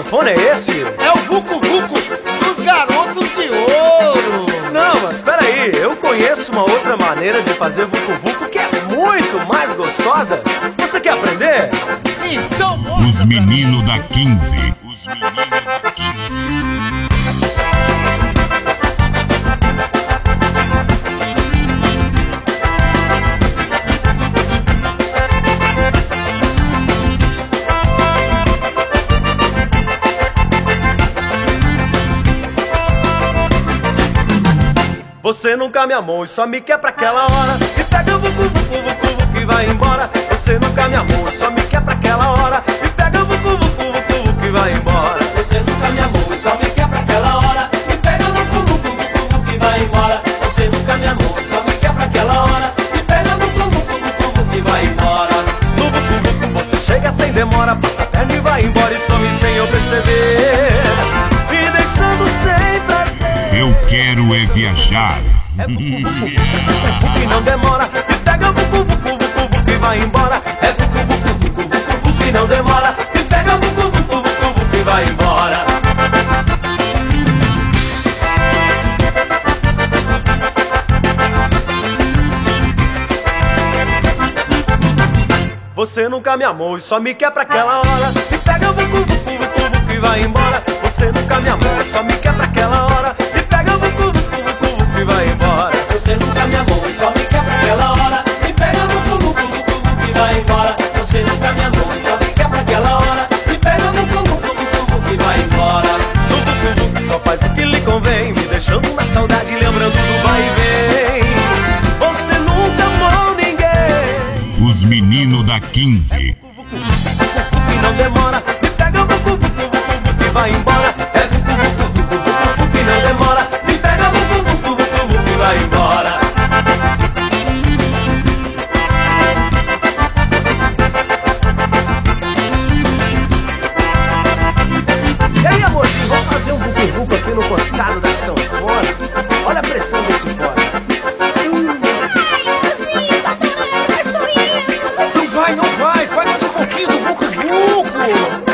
microfone é esse? É o Vucu Vucu dos Garotos de Ouro. Não, mas peraí, eu conheço uma outra maneira de fazer Vucu Vucu que é muito mais gostosa. Você quer aprender? Então mostra. Os meninos da 15. Os meninos da 15. Você nunca me amou e só me quer pra aquela hora. E pega o vucu, vucu, vucu, vucu e vai embora. Você nunca me amou e só me quer pra aquela hora. E pega o vucu, vucu, vucu, vucu e vai embora. Você nunca me amou e só me quer pra aquela hora. E pega o vucu, vucu, vucu, vucu e vai embora. Você nunca me amou e só me quer pra aquela hora. E pega o vucu, vucu, vucu, vucu e vai embora. No vucu, vucu você chega sem demora, passa a perna e vai embora e some sem eu perceber, me deixando sem prazer. Eu quero é viajar. É vucu, vucu, vucu, vucu e não demora. E pega o vucu, vucu, vucu, vucu e vai embora. É vucu, vucu, vucu, vucu, vucu e não demora. E pega o vucu, vucu, vucu, vucu e vai embora. Você nunca me amou e só me quer pra aquela hora. E pega o vucu, vucu, vucu, vucu e vai embora. Você nunca me amou e só me quer pra aquela hora. E pega o vucu, vucu, vucu, vucu e vai embora. Você nunca me amou e só me quer pra aquela hora. E pega o vucu, vucu, vucu, vucu e vai embora. Você nunca me amou e só me quer pra aquela hora. E pega o vucu, vucu, vucu, vucu e vai embora. No vucu, vucu só faz o que lhe convém, me deixando na saudade, lembrando do vai e vem. Você nunca amou ninguém. Os meninos da 15. E não demora, me pega o vucu, vucu, vucu, vucu e vai embora. É vucu, vucu, vucu, vucu, vucu e não demora. Me pega vucu, vucu, vucu, vucu e vai embora. E aí, amorzinho, vamos fazer um vucu, vucu aqui no costado da sanfona. Olha a pressão desse fora. Não vai, faz mais um pouquinho do Vucu Vucu.